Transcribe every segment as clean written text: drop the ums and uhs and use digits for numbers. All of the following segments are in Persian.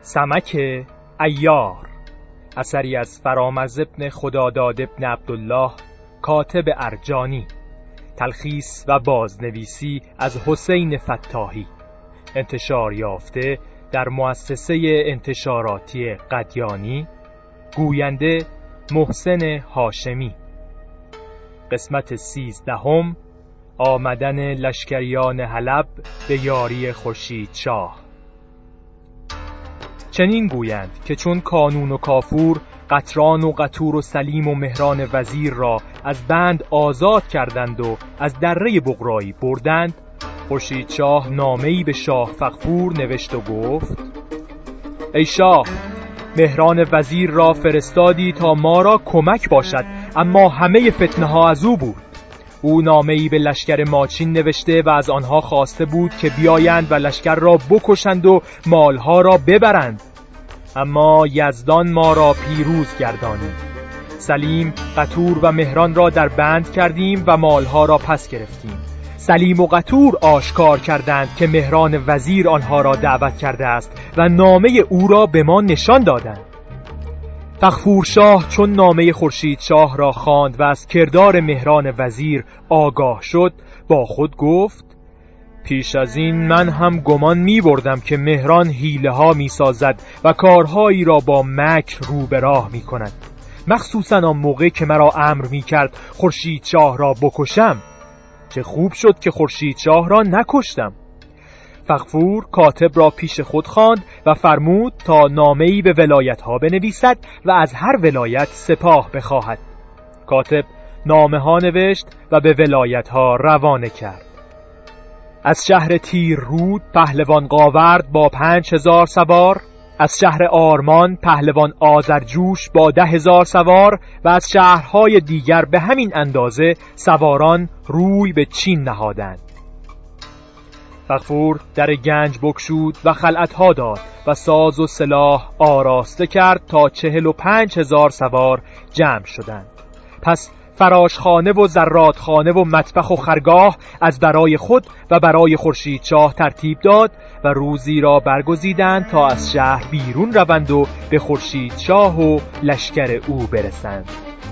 سمک عیار، اثری از فرامرز ابن خداداد ابن عبدالله کاتب ارجانی، تلخیص و بازنویسی از حسین فتاحی، انتشار یافته در مؤسسه انتشاراتی قدیانی، گوینده محسن هاشمی. قسمت 13، آمدن لشکریان حلب به یاری خورشیدشاه. چنین گویند که چون کانون و کافور قطران و قطور و سلیم و مهران وزیر را از بند آزاد کردند و از دره بغرایی بردند، خورشیدشاه نامه‌ای به شاه فغفور نوشت و گفت: ای شاه، مهران وزیر را فرستادی تا ما را کمک باشد، اما همه فتنه ها از او بود. او نامه‌ای به لشکر ماچین نوشته و از آنها خواسته بود که بیایند و لشکر را بکشند و مالها را ببرند، اما یزدان ما را پیروز گردانید. سلیم، قطور و مهران را در بند کردیم و مالها را پس گرفتیم. سلیم و قطور آشکار کردند که مهران وزیر آنها را دعوت کرده است و نامه او را به ما نشان دادند. فغفورشاه چون نامه خورشیدشاه را خواند و از کردار مهران وزیر آگاه شد، با خود گفت: پیش از این من هم گمان می بردم که مهران حیله ها می سازد و کارهایی را با مکر رو به راه می کند، مخصوصا آن موقع که مرا امر می کرد خورشیدشاه را بکشم. چه خوب شد که خورشیدشاه را نکشتم. فغفور کاتب را پیش خود خواند و فرمود تا نامه‌ای به ولایت‌ها بنویسد و از هر ولایت سپاه بخواهد. کاتب نامه‌ها نوشت و به ولایت‌ها روانه کرد. از شهر تیررود پهلوان قاورد با 5000 سوار، از شهر آرمان پهلوان آذرجوش با 10,000 سوار و از شهرهای دیگر به همین اندازه سواران روی به چین نهادند. فغفور در گنج بگشود و خلعتها داد و ساز و سلاح آراسته کرد تا 45,000 سوار جمع شدند. پس فراشخانه و زرادخانه و مطبخ و خرگاه از برای خود و برای خورشیدشاه ترتیب داد و روزی را برگزیدند تا از شهر بیرون روند و به خورشیدشاه و لشکر او برسند.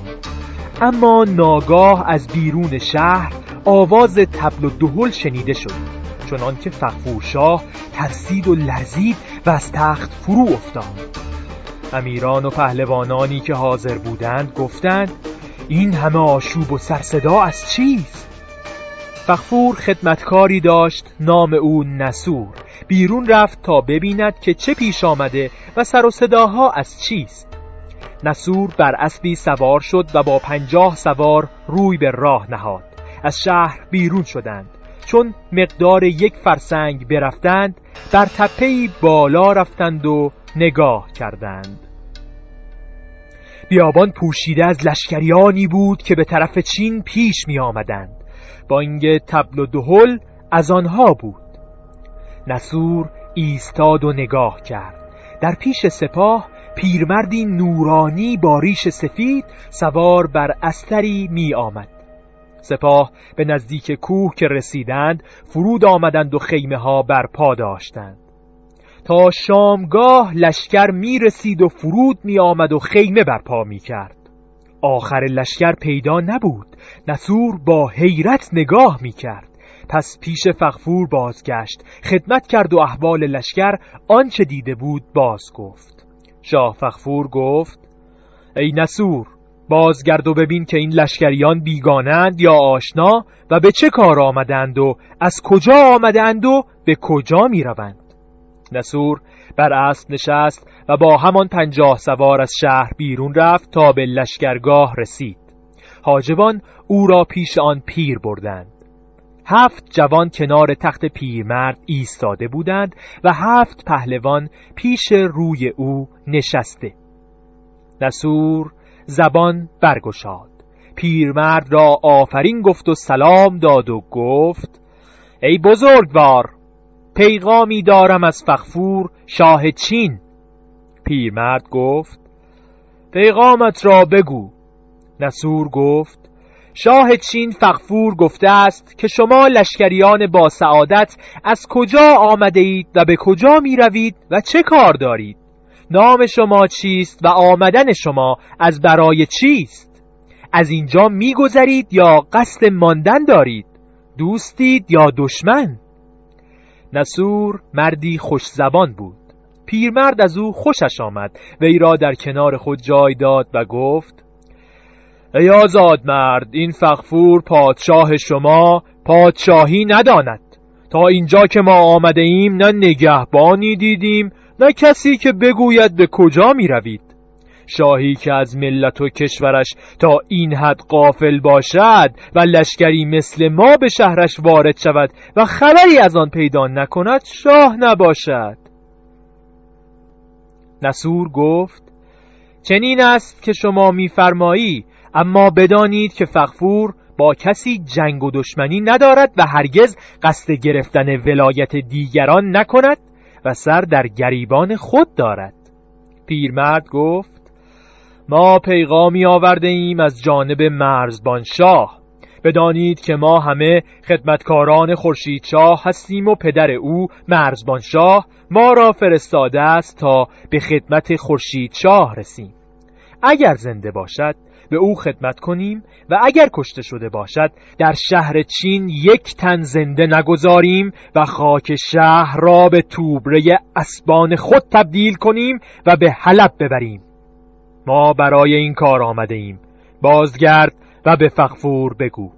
اما ناگاه از بیرون شهر آواز طبل و دهل شنیده شد، چنان که فغفورشاه ترسید و لرزید و از تخت فرو افتاد. امیران و پهلوانانی که حاضر بودند گفتند: این همه آشوب و سرصدا از چیست؟ فغفور خدمتکاری داشت نام او نسور. بیرون رفت تا ببیند که چه پیش آمده و سر و صداها از چیست. نسور بر اسبی سوار شد و با 50 سوار روی به راه نهاد. از شهر بیرون شدند. چون مقدار 1 فرسنگ برفتند، بر تپه‌ای بالا رفتند و نگاه کردند. بیابان پوشیده از لشکریانی بود که به طرف چین پیش می آمدند. بانگ طبل و دهل از آنها بود. نسور ایستاد و نگاه کرد. در پیش سپاه پیرمردی نورانی با ریش سفید سوار بر استری می آمد. سپاه به نزدیک کوه که رسیدند فرود آمدند و خیمه ها بر پا داشتند. تا شامگاه لشکر می رسید و فرود می آمد و خیمه بر پا می کرد. آخر لشکر پیدا نبود. نسور با حیرت نگاه می کرد. پس پیش فغفور بازگشت، خدمت کرد و احوال لشکر آنچه دیده بود باز گفت. شاه فغفور گفت: ای نسور، بازگرد و ببین که این لشکریان بیگانند یا آشنا و به چه کار آمدند و از کجا آمدند و به کجا می روند. نسور بر اسب نشست و با همان 50 سوار از شهر بیرون رفت تا به لشکرگاه رسید. حاجبان او را پیش آن پیر بردند. 7 جوان کنار تخت پیرمرد ایستاده بودند و 7 پهلوان پیش روی او نشسته. نسور زبان برگشاد، پیرمرد را آفرین گفت و سلام داد و گفت: ای بزرگوار، پیغامی دارم از فغفور شاه چین. پیرمرد گفت: پیغامت را بگو. نسور گفت: شاه چین فغفور گفته است که شما لشکریان با سعادت از کجا آمده اید و به کجا می روید و چه کار دارید؟ نام شما چیست و آمدن شما از برای چیست؟ از اینجا می‌گذرید یا قصد ماندن دارید؟ دوستید یا دشمن؟ نسور مردی خوش زبان بود. پیرمرد از او خوشش آمد، وی را در کنار خود جای داد و گفت: ای آزاد مرد، این فغفور پادشاه شما پادشاهی نداند. تا اینجا که ما آمده ایم نه نگهبانی دیدیم نه کسی که بگوید به کجا می روید. شاهی که از ملت و کشورش تا این حد غافل باشد و لشکری مثل ما به شهرش وارد شود و خبری از آن پیدا نکند شاه نباشد. نسور گفت: چنین است که شما می‌فرمایی، اما بدانید که فغفور با کسی جنگ و دشمنی ندارد و هرگز قصد گرفتن ولایت دیگران نکند و سر در گریبان خود دارد. پیرمرد گفت: ما پیغامی آورده ایم از جانب مرزبان شاه. بدانید که ما همه خدمتکاران خورشید شاه هستیم و پدر او مرزبان شاه ما را فرستاده است تا به خدمت خورشید شاه رسیم. اگر زنده باشد به او خدمت کنیم و اگر کشته شده باشد در شهر چین یک تن زنده نگذاریم و خاک شهر را به توبره اسبان خود تبدیل کنیم و به حلب ببریم. ما برای این کار آمده ایم. بازگرد و به فغفور بگو.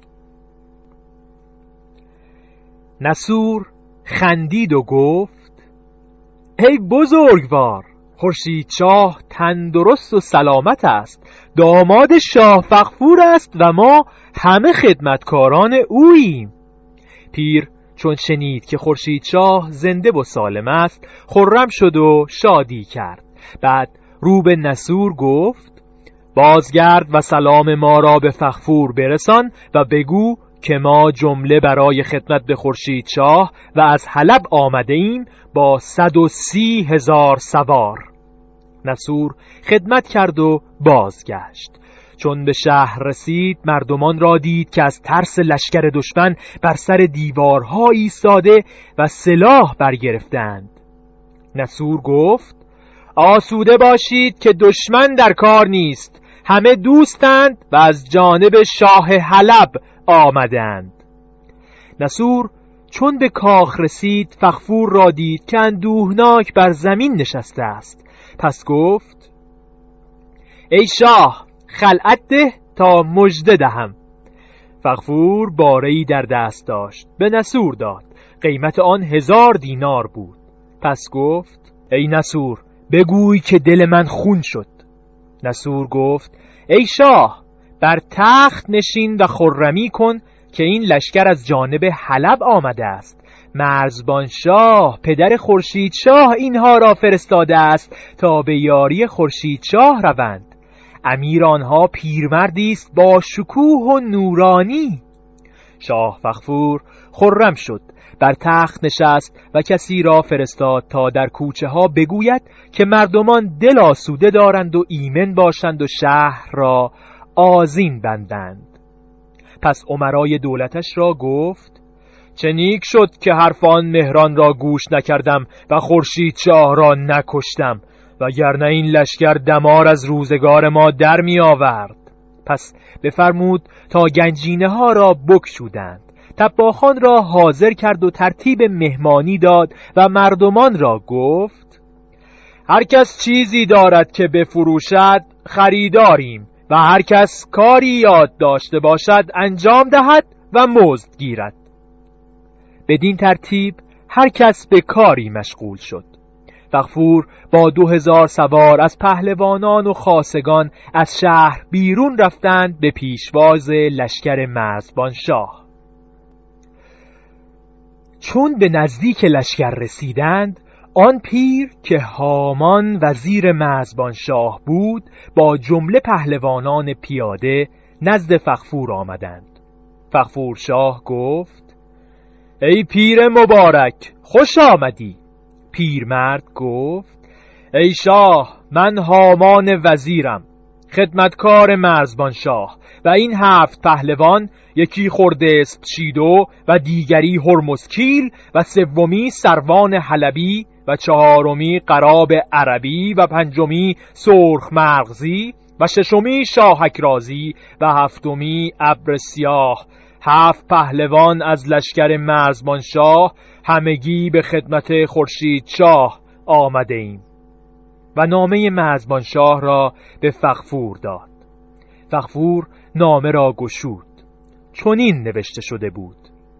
نسور خندید و گفت: ای بزرگوار، خورشید شاه تندرست و سلامت است. داماد شاه فغفور است و ما همه خدمتکاران اوییم. پیر چون شنید که خورشید شاه زنده و سالم است خرم شد و شادی کرد. بعد رو به نسور گفت: بازگرد و سلام ما را به فغفور برسان و بگو که ما جمله برای خدمت به خورشید شاه و از حلب آمده ایم با 130,000 سوار. نسور خدمت کرد و بازگشت. چون به شهر رسید مردمان را دید که از ترس لشکر دشمن بر سر دیوارها ایستاده و سلاح برگرفتند. نسور گفت: آسوده باشید که دشمن در کار نیست، همه دوستند و از جانب شاه حلب آمدند. نسور چون به کاخ رسید فغفور را دید که اندوهناک بر زمین نشسته است. پس گفت: ای شاه، خلعت ده تا مژده دهم. فغفور باره‌ای در دست داشت، به نسور داد. قیمت آن 1000 دینار بود. پس گفت: ای نسور، بگوی که دل من خون شد. نسور گفت: ای شاه، بر تخت نشین و خرمی کن که این لشکر از جانب حلب آمده است. مرزبان شاه پدر خورشید شاه اینها را فرستاده است تا به یاری خورشید شاه روند. امیر آنها پیرمردی است با شکوه و نورانی. شاه فغفور خرم شد، بر تخت نشست و کسی را فرستاد تا در کوچه ها بگوید که مردمان دل آسوده دارند و ایمن باشند و شهر را آذین بندند. پس امرای دولتش را گفت: چه نیک شد که حرف آن مهران را گوش نکردم و خورشید شاه را نکشتم، وگرنه این لشکر دمار از روزگار ما در می آورد. پس بفرمود تا گنجینه ها را بگشودند. طباخان را حاضر کرد و ترتیب مهمانی داد و مردمان را گفت: هر کس چیزی دارد که بفروشد خریداریم و هر کس کاری یاد داشته باشد انجام دهد و مزد گیرد. بدین ترتیب هر کس به کاری مشغول شد. فغفور با 2000 سوار از پهلوانان و خاصگان از شهر بیرون رفتند به پیشواز لشکر مرزبان شاه. چون به نزدیک لشکر رسیدند، آن پیر که هامان وزیر مرزبان شاه بود با جمله پهلوانان پیاده نزد فغفور آمدند. فغفور شاه گفت: ای پیر مبارک، خوش آمدی. پیرمرد گفت: ای شاه، من هامان وزیرم، خدمتکار مرزبان شاه و این 7 پهلوان، یکی خردست شیدو و دیگری هرمزکیل و سومی سروان حلبی و چهارمی قراب عربی و پنجمی سرخ مغزی و ششمی شاهک رازی و هفتمی ابر سیاه. 7 پهلوان از لشکر مرزبان شاه همگی به خدمت خورشید شاه آمده ایم. و نامه مرزبان شاه را به فغفور داد. فغفور نامه را گشود. چنین نوشته شده بود: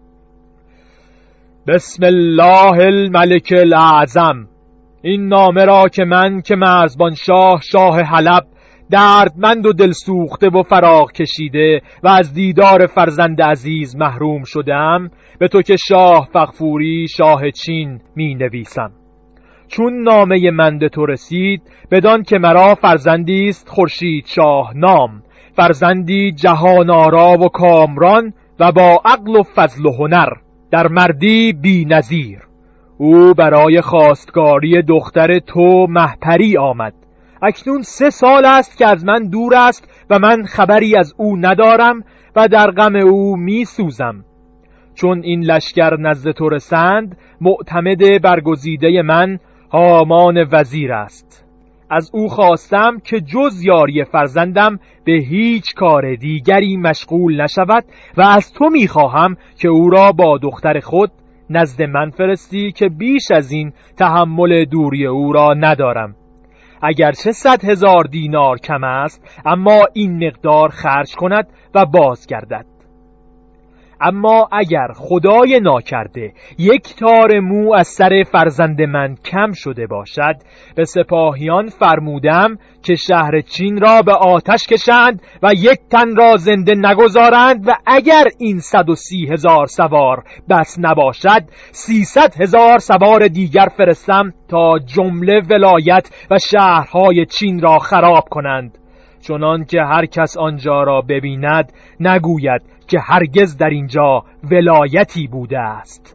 بسم الله الملک الاعظم. این نامه را که من که مرزبان شاه حلب دردمند و دلسوخته و فراق کشیده و از دیدار فرزند عزیز محروم شدم، به تو که شاه فغفوری شاه چین می نویسم. چون نامه من به تو رسید، بدان که مرا فرزندی است خورشید شاه نام، فرزندی جهان آرا و کامران و با عقل و فضل و هنر، در مردی بی نظیر. او برای خواستگاری دختر تو مهپری آمد. اکنون 3 سال است که از من دور است و من خبری از او ندارم و در غم او می سوزم. چون این لشکر نزد تو رسند، معتمد برگزیده من هامان وزیر است. از او خواستم که جز یاری فرزندم به هیچ کار دیگری مشغول نشود و از تو میخواهم که او را با دختر خود نزد من فرستی که بیش از این تحمل دوری او را ندارم. اگرچه 100,000 دینار کم است، اما این مقدار خرج کند و بازگردد. اما اگر خدای ناکرده 1 تار مو از سر فرزند من کم شده باشد، به سپاهیان فرمودم که شهر چین را به آتش کشند و 1 تن را زنده نگذارند و اگر این 130,000 سوار بس نباشد، 300,000 سوار دیگر فرستم تا جمله ولایت و شهرهای چین را خراب کنند، چنان که هر کس آنجا را ببیند نگوید که هرگز در اینجا ولایتی بوده است.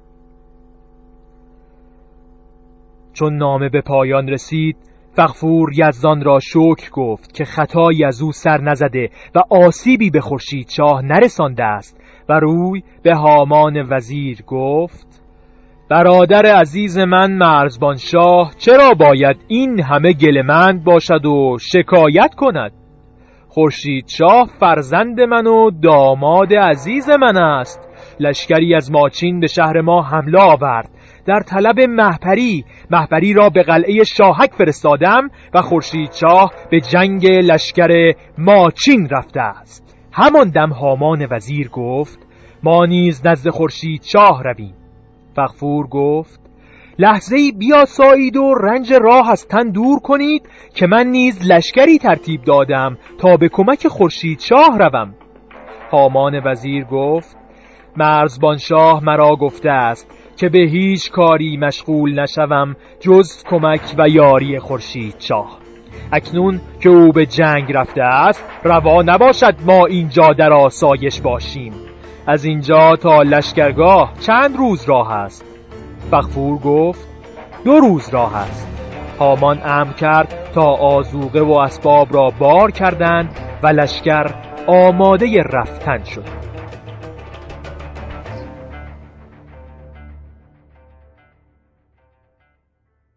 چون نامه به پایان رسید، فغفور یزدان را شکر گفت که خطایی از او سر نزده و آسیبی به خورشید شاه نرسانده است و روی به هامان وزیر گفت: برادر عزیز من مرزبان شاه چرا باید این همه گله‌مند باشد و شکایت کند؟ خورشید شاه فرزند من و داماد عزیز من است. لشکری از ماچین به شهر ما حمله آورد. در طلب مهپری را به قلعه شاهک فرستادم و خورشید شاه به جنگ لشکر ماچین رفته است. همان دم هامان وزیر گفت: ما نیز نزد خورشید شاه رویم. فغفور گفت: لحظه‌ای بیاسایید و رنج راه از تن دور کنید که من نیز لشکری ترتیب دادم تا به کمک خورشید شاه روم. هامان وزیر گفت: مرزبان شاه مرا گفته است که به هیچ کاری مشغول نشوم جز کمک و یاری خورشید شاه. اکنون که او به جنگ رفته است، روا نباشد ما اینجا در آسایش باشیم. از اینجا تا لشکرگاه چند روز راه است؟ فغفور گفت: 2 روز راه است. هامان امر کرد تا آذوقه و اسباب را بار کردند و لشکر آماده رفتن شد.